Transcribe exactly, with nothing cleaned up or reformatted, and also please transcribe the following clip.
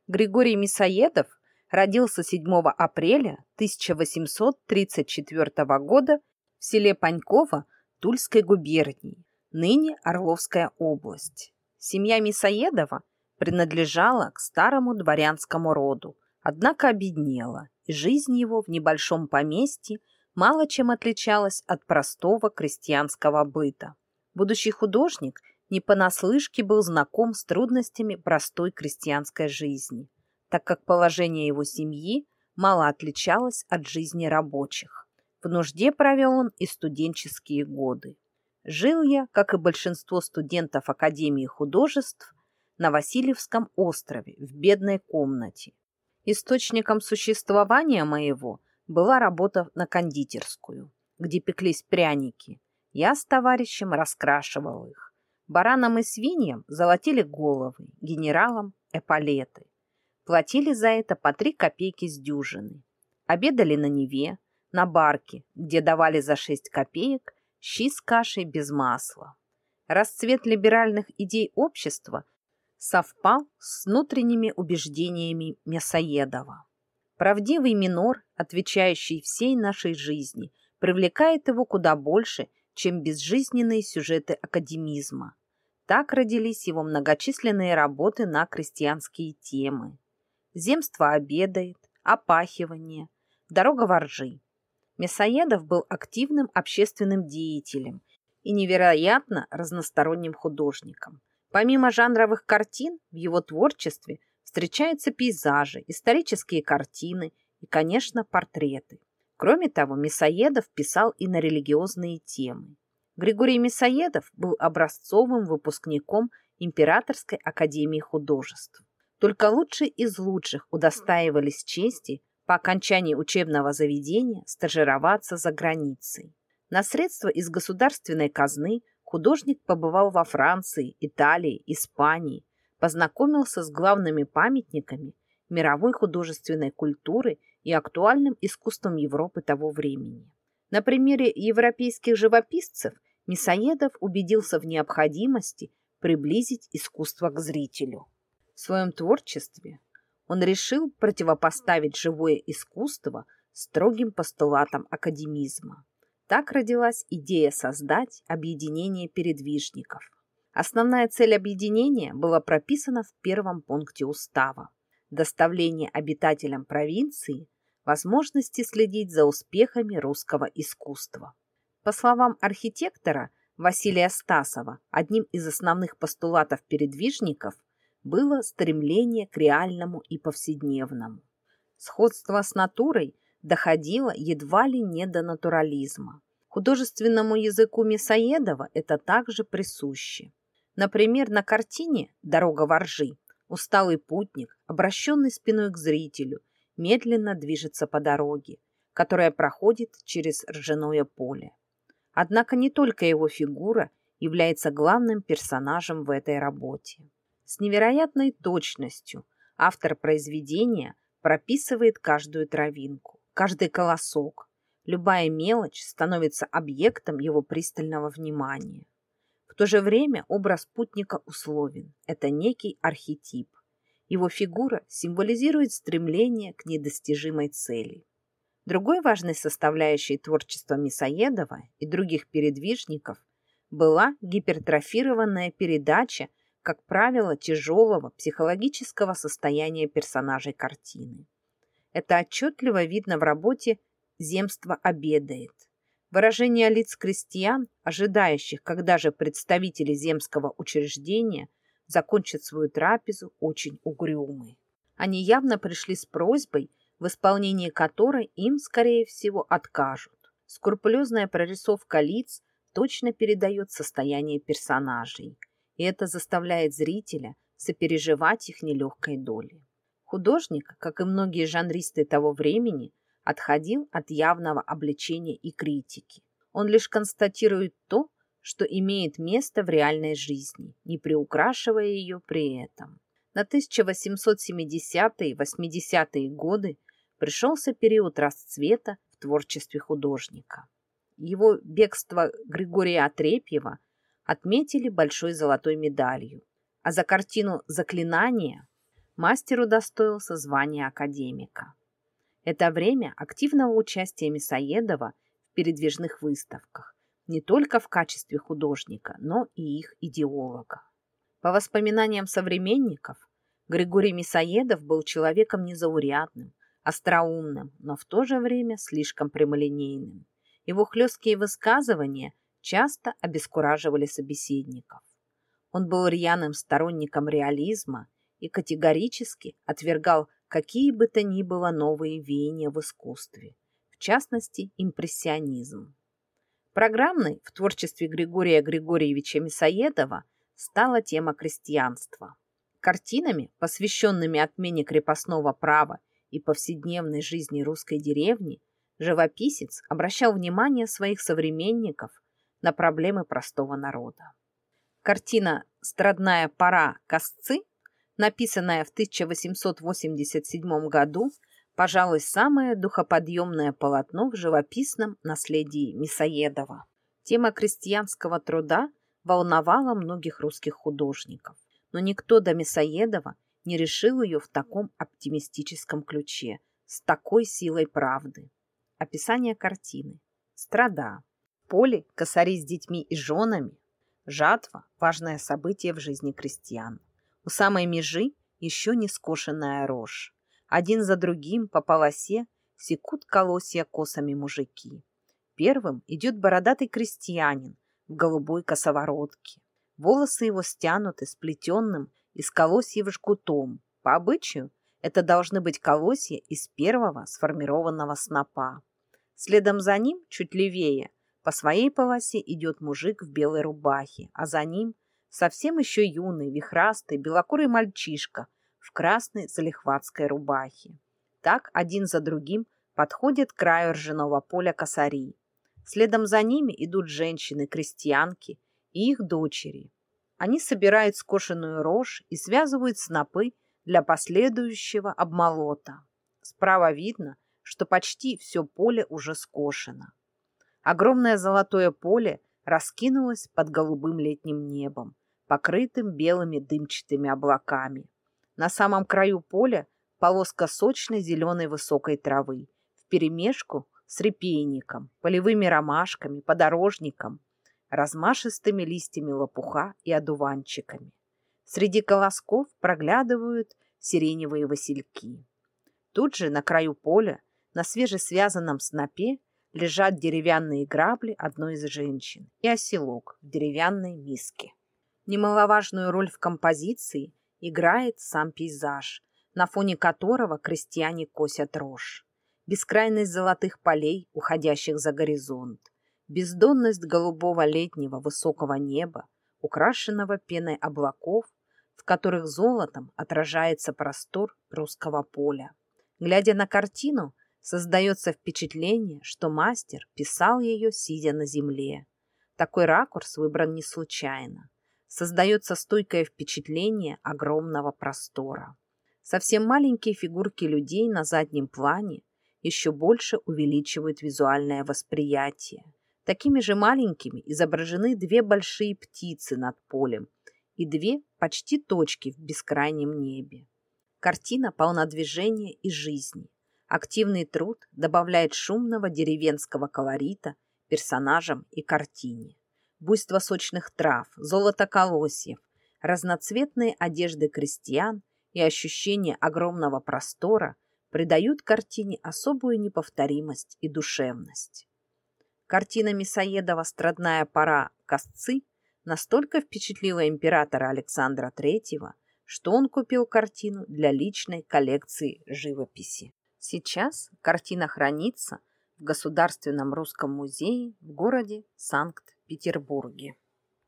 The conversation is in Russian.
Григорий Мясоедов родился седьмого апреля тысяча восемьсот тридцать четвёртого года в селе Паньково Тульской губернии, ныне Орловская область. Семья Мясоедова принадлежала к старому дворянскому роду, однако обеднела, и жизнь его в небольшом поместье мало чем отличалась от простого крестьянского быта. Будущий художник не понаслышке был знаком с трудностями простой крестьянской жизни, так как положение его семьи мало отличалось от жизни рабочих. В нужде провел он и студенческие годы. Жил я, как и большинство студентов Академии художеств, на Васильевском острове в бедной комнате. Источником существования моего была работа на кондитерскую, где пеклись пряники. Я с товарищем раскрашивал их. Баранам и свиньям золотили головы, генералам – эполеты. Платили за это по три копейки с дюжины. Обедали на Неве, на барке, где давали за шесть копеек щи с кашей без масла. Расцвет либеральных идей общества совпал с внутренними убеждениями Мясоедова. Правдивый минор, отвечающий всей нашей жизни, привлекает его куда больше, чем безжизненные сюжеты академизма. Так родились его многочисленные работы на крестьянские темы. «Земство обедает», «Опахивание», «Дорога во ржи». Мясоедов был активным общественным деятелем и невероятно разносторонним художником. Помимо жанровых картин, в его творчестве встречаются пейзажи, исторические картины и, конечно, портреты. Кроме того, Мясоедов писал и на религиозные темы. Григорий Мясоедов был образцовым выпускником Императорской академии художеств. Только лучшие из лучших удостаивались чести по окончании учебного заведения стажироваться за границей. На средства из государственной казны художник побывал во Франции, Италии, Испании, познакомился с главными памятниками мировой художественной культуры и актуальным искусством Европы того времени. На примере европейских живописцев Мясоедов убедился в необходимости приблизить искусство к зрителю. В своем творчестве он решил противопоставить живое искусство строгим постулатам академизма. Так родилась идея создать объединение передвижников. Основная цель объединения была прописана в первом пункте устава – доставление обитателям провинции возможности следить за успехами русского искусства. По словам архитектора Василия Стасова, одним из основных постулатов передвижников было стремление к реальному и повседневному. Сходство с натурой доходило едва ли не до натурализма. Художественному языку Мясоедова это также присуще. Например, на картине «Дорога во ржи» усталый путник, обращенный спиной к зрителю, медленно движется по дороге, которая проходит через ржаное поле. Однако не только его фигура является главным персонажем в этой работе. С невероятной точностью автор произведения прописывает каждую травинку, каждый колосок. Любая мелочь становится объектом его пристального внимания. В то же время образ путника условен. Это некий архетип. Его фигура символизирует стремление к недостижимой цели. Другой важной составляющей творчества Мясоедова и других передвижников была гипертрофированная передача, как правило, тяжелого психологического состояния персонажей картины. Это отчетливо видно в работе «Земство обедает». Выражения лиц крестьян, ожидающих, когда же представители земского учреждения закончат свою трапезу, очень угрюмы. Они явно пришли с просьбой, в исполнении которой им, скорее всего, откажут. Скрупулезная прорисовка лиц точно передает состояние персонажей, и это заставляет зрителя сопереживать их нелегкой доле. Художник, как и многие жанристы того времени, отходил от явного обличения и критики. Он лишь констатирует то, что имеет место в реальной жизни, не приукрашивая ее при этом. На тысяча восемьсот семидесятые — восьмидесятые годы пришелся период расцвета в творчестве художника. Его бегство Григория Отрепьева отметили большой золотой медалью, а за картину «Заклинание» Мастер удостоился звания академика. Это время активного участия Мясоедова в передвижных выставках, не только в качестве художника, но и их идеолога. По воспоминаниям современников, Григорий Мясоедов был человеком незаурядным, остроумным, но в то же время слишком прямолинейным. Его хлесткие высказывания часто обескураживали собеседников. Он был рьяным сторонником реализма и категорически отвергал какие бы то ни было новые веяния в искусстве, в частности, импрессионизм. Программной в творчестве Григория Григорьевича Мясоедова стала тема крестьянства. Картинами, посвященными отмене крепостного права и повседневной жизни русской деревни, живописец обращал внимание своих современников на проблемы простого народа. Картина «Страдная пора косцы», написанная в тысяча восемьсот восемьдесят седьмом году, пожалуй, самое духоподъемное полотно в живописном наследии Мясоедова. Тема крестьянского труда волновала многих русских художников, но никто до Мясоедова не решил ее в таком оптимистическом ключе, с такой силой правды. Описание картины. Страда. В поле косари с детьми и женами. Жатва – важное событие в жизни крестьян. У самой межи еще не скошенная рожь. Один за другим по полосе секут колосья косами мужики. Первым идет бородатый крестьянин в голубой косоворотке. Волосы его стянуты сплетенным из колосьев жгутом. По обычаю это должны быть колосья из первого сформированного снопа. Следом за ним, чуть левее, по своей полосе идет мужик в белой рубахе, а за ним совсем еще юный, вихрастый, белокурый мальчишка в красной залихватской рубахе. Так один за другим подходят к краю ржаного поля косари. Следом за ними идут женщины, крестьянки и их дочери. Они собирают скошенную рожь и связывают снопы для последующего обмолота. Справа видно, что почти все поле уже скошено. Огромное золотое поле раскинулось под голубым летним небом, покрытым белыми дымчатыми облаками. На самом краю поля полоска сочной зеленой высокой травы вперемешку с репейником, полевыми ромашками, подорожником, размашистыми листьями лопуха и одуванчиками. Среди колосков проглядывают сиреневые васильки. Тут же на краю поля, на свежесвязанном снопе, лежат деревянные грабли одной из женщин и оселок в деревянной миске. Немаловажную роль в композиции играет сам пейзаж, на фоне которого крестьяне косят рожь. Бескрайность золотых полей, уходящих за горизонт, бездонность голубого летнего высокого неба, украшенного пеной облаков, в которых золотом отражается простор русского поля. Глядя на картину, создается впечатление, что мастер писал ее, сидя на земле. Такой ракурс выбран не случайно. Создается стойкое впечатление огромного простора. Совсем маленькие фигурки людей на заднем плане еще больше увеличивают визуальное восприятие. Такими же маленькими изображены две большие птицы над полем и две почти точки в бескрайнем небе. Картина полна движения и жизни. Активный труд добавляет шумного деревенского колорита персонажам и картине. Буйство сочных трав, золото колосьев, разноцветные одежды крестьян и ощущение огромного простора придают картине особую неповторимость и душевность. Картина Мясоедова «Страдная пора косцы» настолько впечатлила императора Александра Третьего, что он купил картину для личной коллекции живописи. Сейчас картина хранится в Государственном русском музее в городе Санкт-Петербурге.